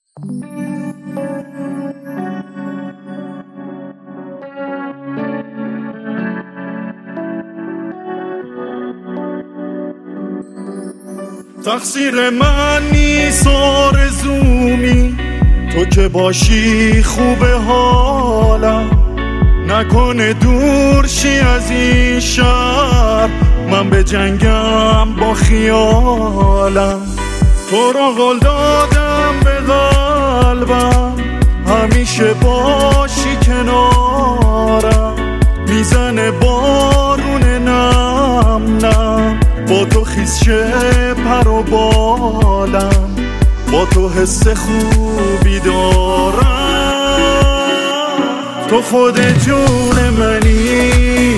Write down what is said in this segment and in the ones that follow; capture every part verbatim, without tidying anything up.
تقصیر من نیست آرزومی، تو که باشی خوبه حالم، نکنه دور شی از این شهر، من به جنگم با خیالم. تو را قول دادم به قلبم، همیشه باشی کنارم، میزنه بارون نم نم، با تو خیس شه پر و بالم، با تو حس خوبی دارم. تو خود جون منی،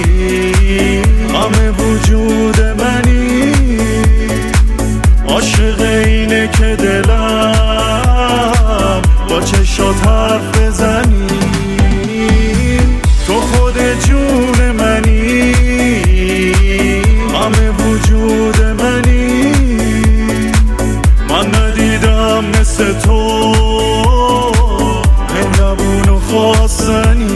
همه وجود منی، عاشق اینه که دلم با چشات حرف بزنی. تو خود جون منی، همه وجود منی، من ندیدم مثل تو مهربون و خواستنی.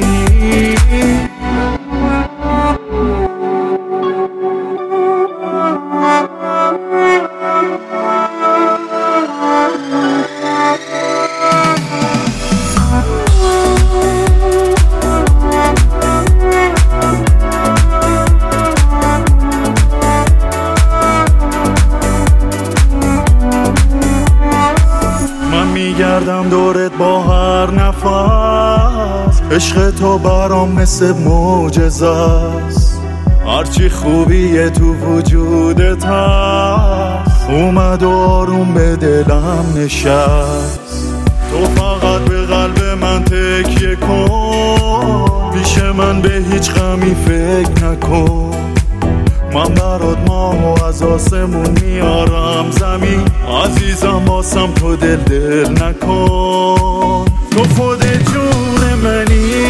میگردم دورت با هر نفس، عشق تو برام مثل معجزه است، هرچی خوبیه تو وجودت هست، اومد و آروم به دلم نشست. تو فقط به قلب من تکیه کن، پیش من به هیچ غمی فکر نکن، من برات ماه و از آسمون میارم زمین، عزیزم واسم تو دل دل نکن. تو خود جون منی،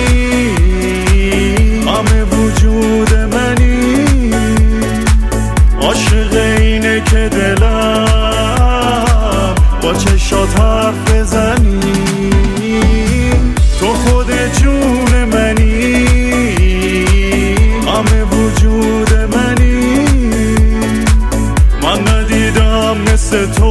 همه وجود منی، عاشق اینه که دلم با چشات حرف بزنی. تو خود جون منی، همه وجود منی، من ندیدم مثل تو